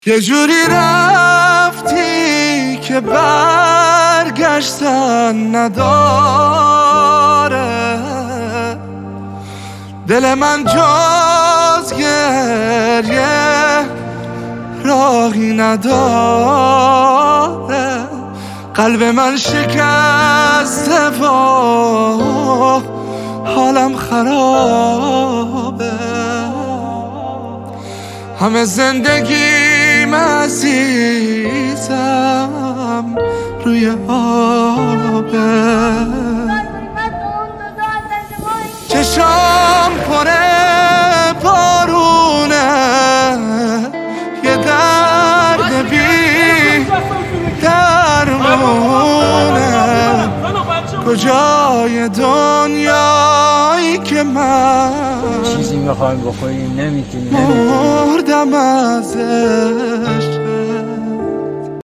یه جوری رفتی که برگشتن نداره، دل من جز گریه راهی نداره، قلب من شکسته و حالم خرابه، همه زندگیم عزیزم روی آبه، چشام پره بارونه، یه درد بی درمونه، کجای دنیایی که من چیزی میخوایم بخوریم نمیتونیم مردم ازش.